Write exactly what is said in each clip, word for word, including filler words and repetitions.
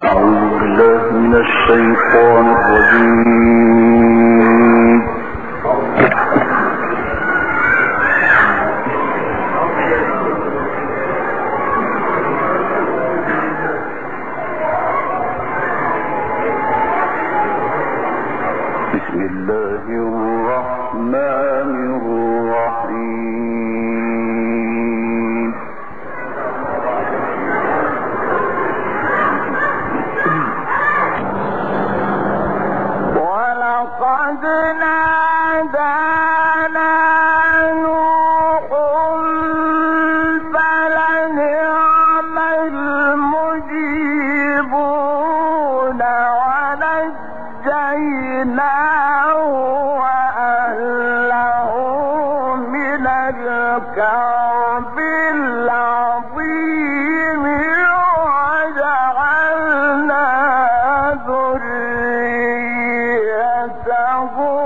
الشيطان الرجيم. بسم الله الرحمن الرحيم. ولقد نادانا نوح فلنعم المجيبون ونجيناه وأهله من الكرب العظيم وجعلنا ذريته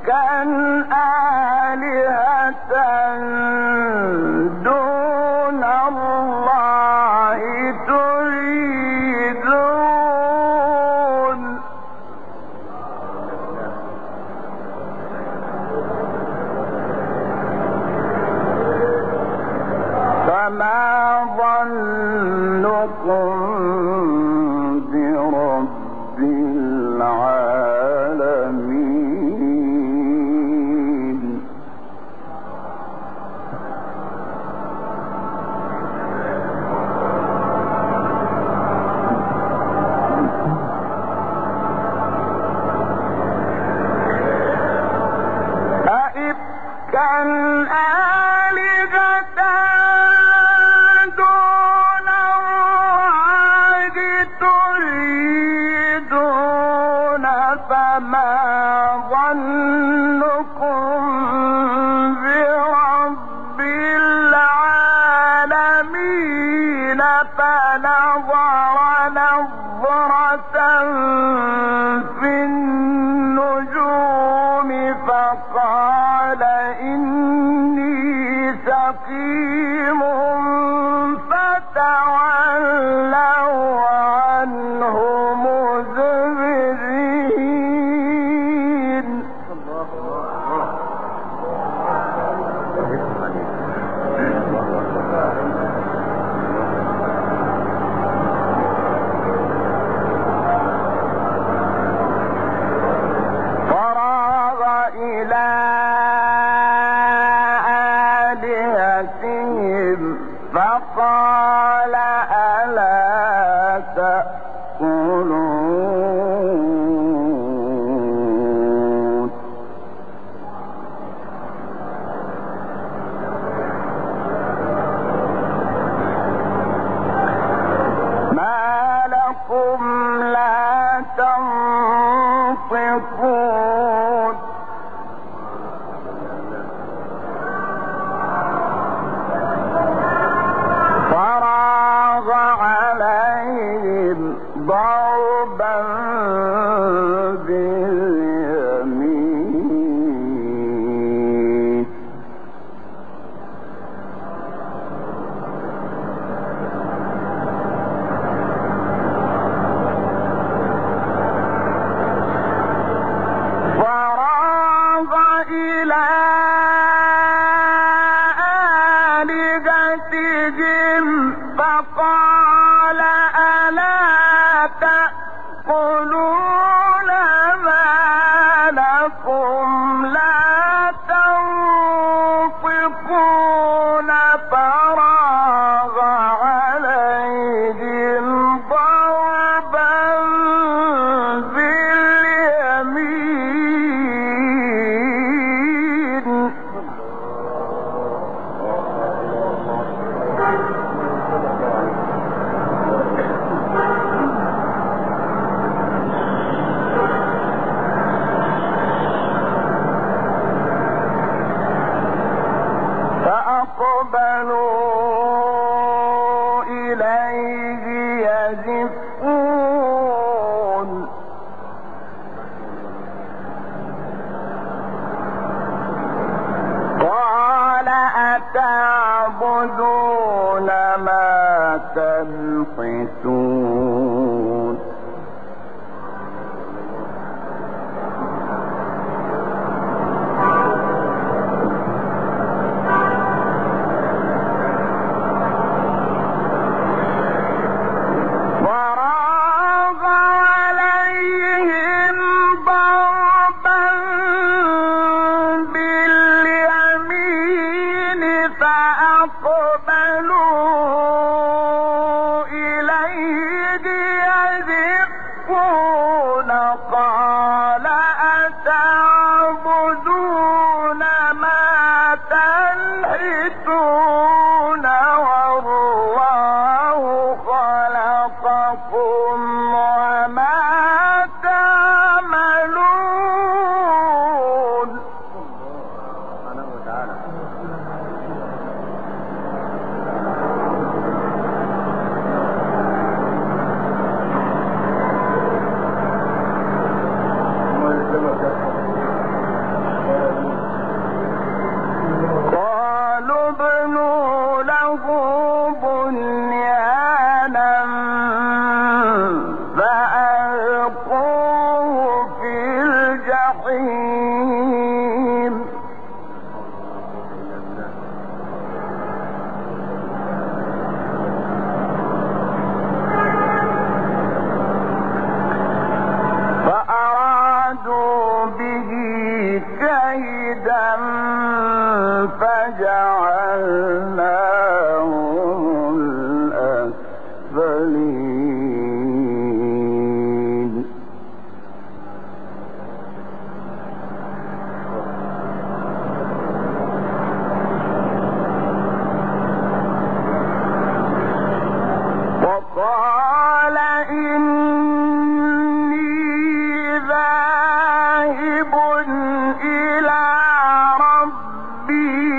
آلهة دون الله تريدون فما ظنكم برب العالمين أئفكا آلهة دون الله تريدون فما ظنكم برب العالمين فنظر نظرة في النجوم فقال إني سقيم فتولوا عنه مدبرين فراغ إلى آلهتهم فقال ألا تأكلون ما لكم لا تنطقون فراغ عليهم ضربا باليمين فراغ إلى آلهتهم فقال ألا تأكلون ما لكم لا تنطقون فراغ عليهم ضربا باليمين فأقبلوا إليه يزفون قال أتعبدون ما تنحتون فراغ عليهم ضربا باليمين فأقبلوا إليه يزفون قال أتعبدون ما تنحتون والله خلقكم وما تعملون سبحانه وتعالى كيدا فجعلناهم الأسفلين وقال إني ذاهب إلى ربي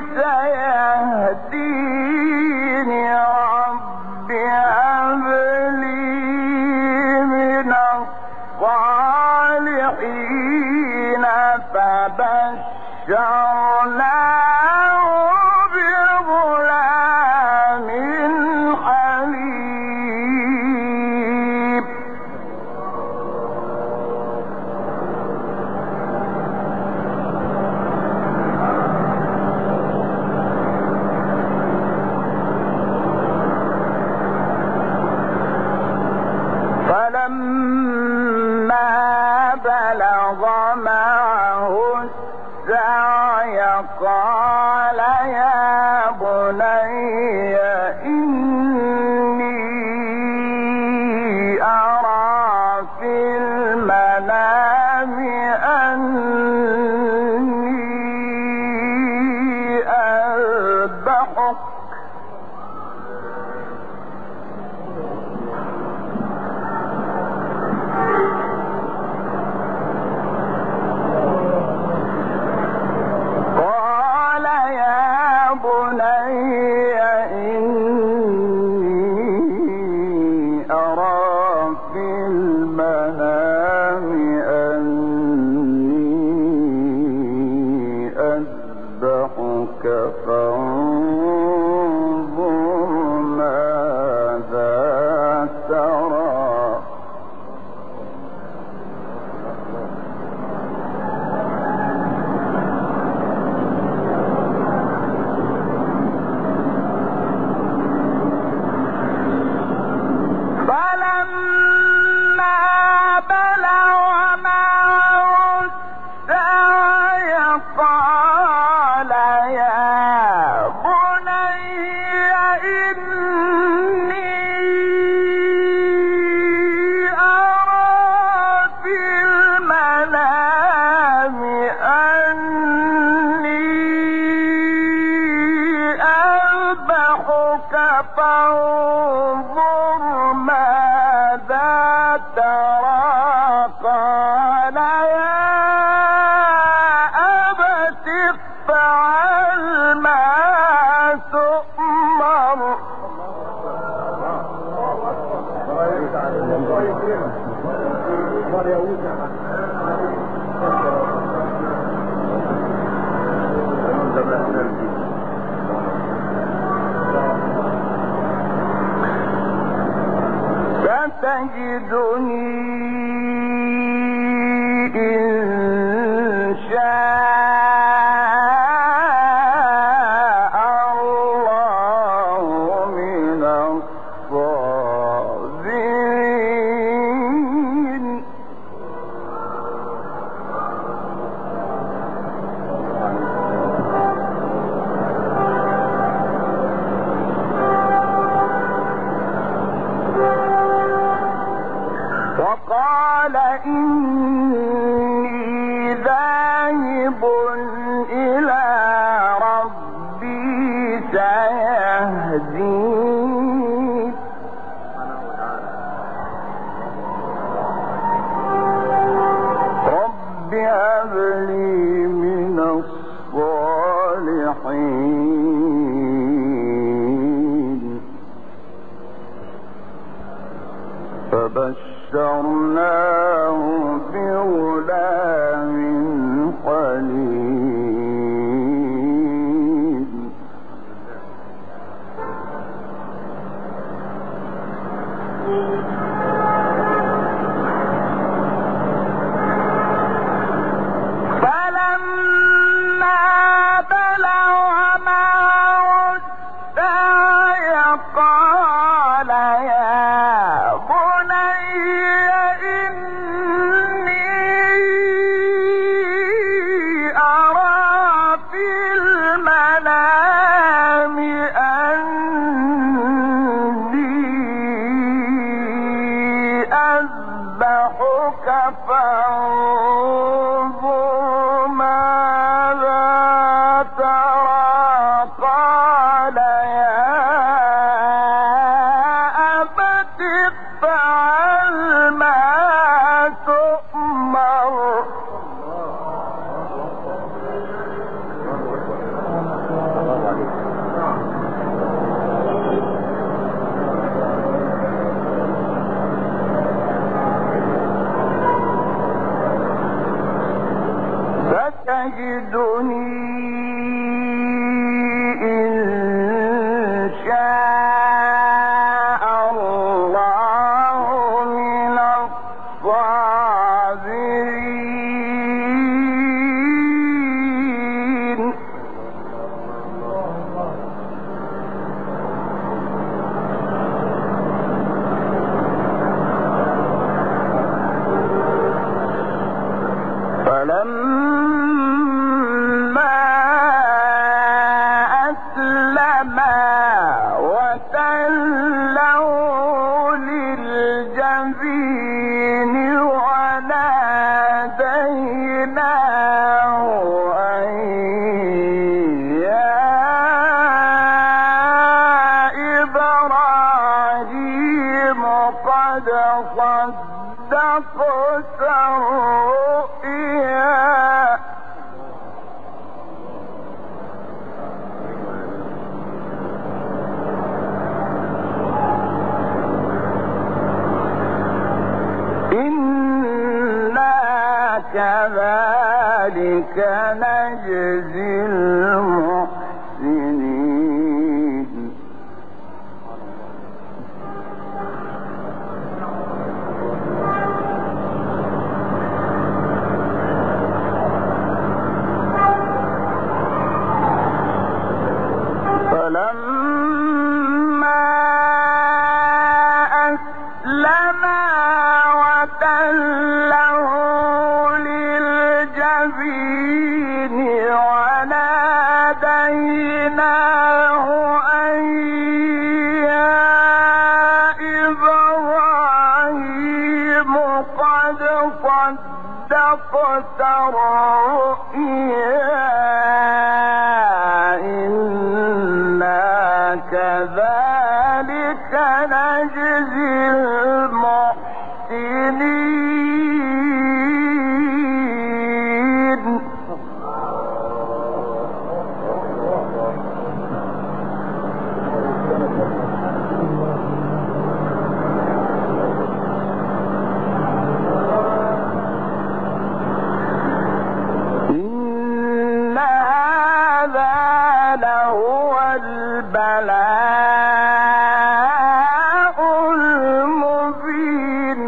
سيهدين رب هب لي من الصالحين فبشرناه بغلام حليم فلما بلغ معه السعي قال يا بني إني أرى في المنام أني أذبحك قال يا بني إني أرى في المنام أني أذبحك فانظر ماذا ترى فلما بلغ معه السعي قال يا بني إني أرى في المنام أني أذبحك فانظر ماذا ترى قال يا أبت افعل ما تؤمر ستجدني إن شاء الله من الصابرين تجدني إن شاء الله من الصابرين. فلما أسلما وتله للجبين وناديناه أن يا إبراهيم قد صدقت الرؤيا إنا كذلك نجزي المحسنين. فلما أسلما وتله للجبين وناديناه أن يا إبراهيم قد صدقت الرؤيا إنا كذلك نجزي المحسنين. إن هذا لهو البلاء المبين.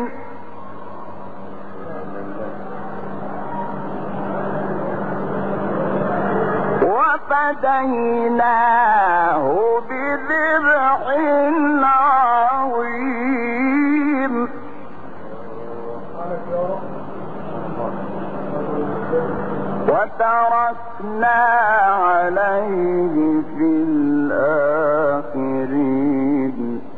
وفديناه بذبح عظيم. وتركنا عليه في الآخرين.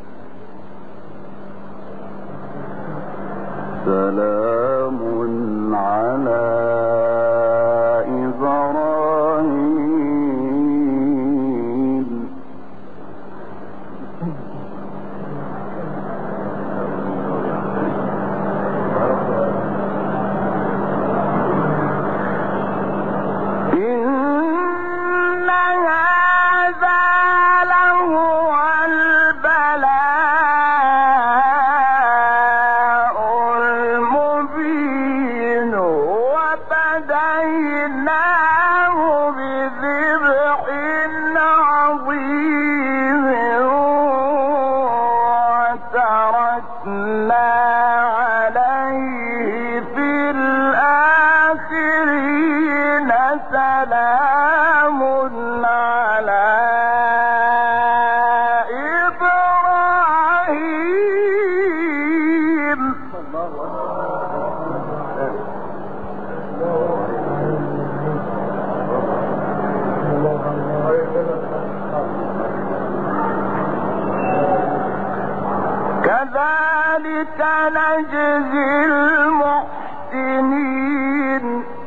سلام على إبراهيم. إن هذا لهو البلاء المبين. وفديناه بذبح عظيم. وتركنا عليه في الآخرين. سلام على إبراهيم. كذلك نجزي المحسنين.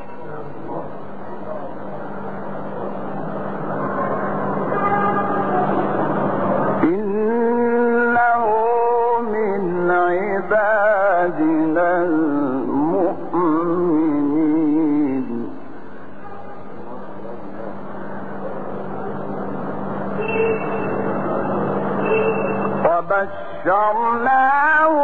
إنه من عبادنا المؤمنين. وبشرناه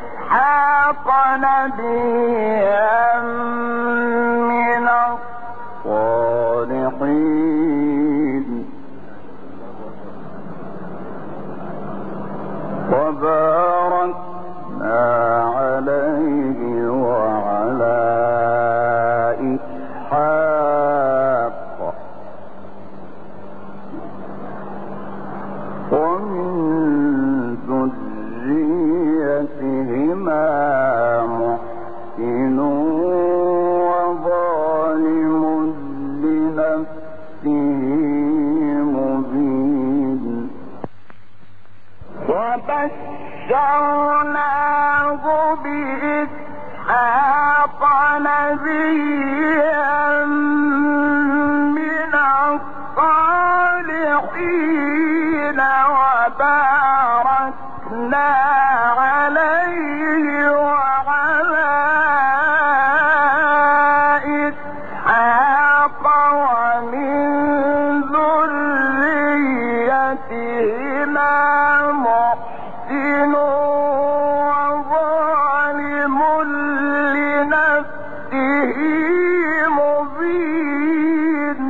بإسحاق نبيا من الصالحين وباركنا عليه وعلى إسحاق ومن ذريتهما محسن وظالم لنفسه مبين وبشرناه بإسحاق نبيا من الصالحين وباركنا عليه وعلى إسحاق ومن ذريتهما محسن وظالم لنفسه مبين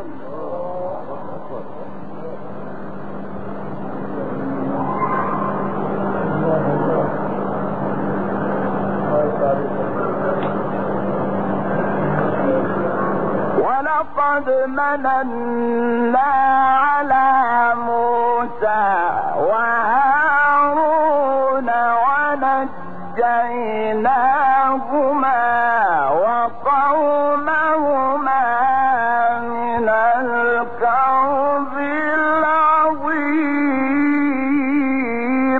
ولقد مننا على موسى وهارون ونجيناهما وقومهما من الكرب العظيم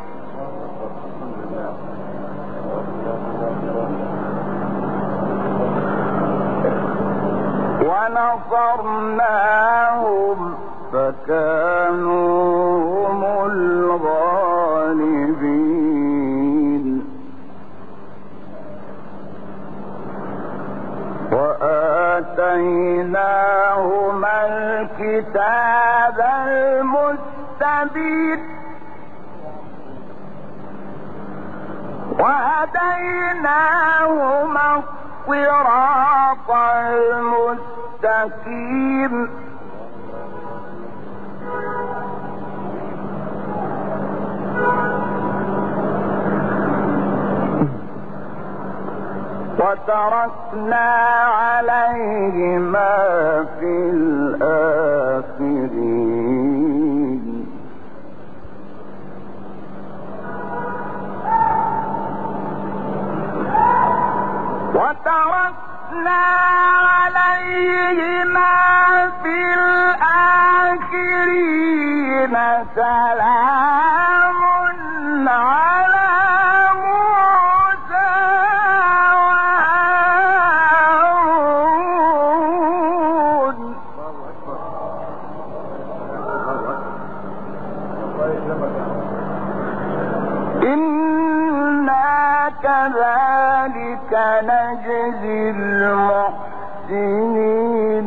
ونصرناهم فكانوا هم الغالبين وآتيناهما الكتاب المستبين وهديناهما الصراط المستقيم وتركنا عليهما في الآخرين وتركنا عليهما في الآخرين سلام على موسى وهارون إنا كذلك نجزي المحسنين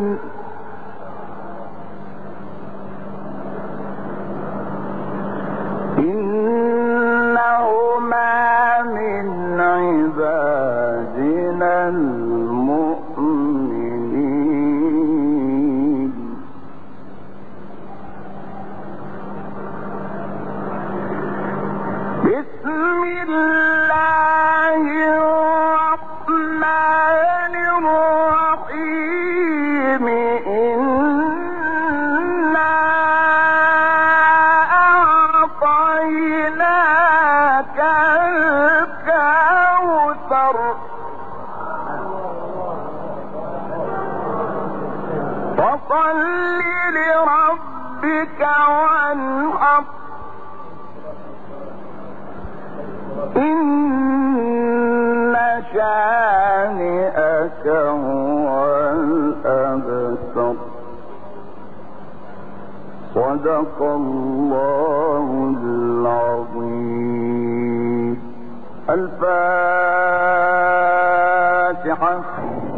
إنهما من عبادنا المؤمنين بسم الله الرحمن الرحيم إنا أعطيناك الكوثر فصل لربك وانحر إن شانئك هو الأبتر صدق الله العظيم. الفاتحة.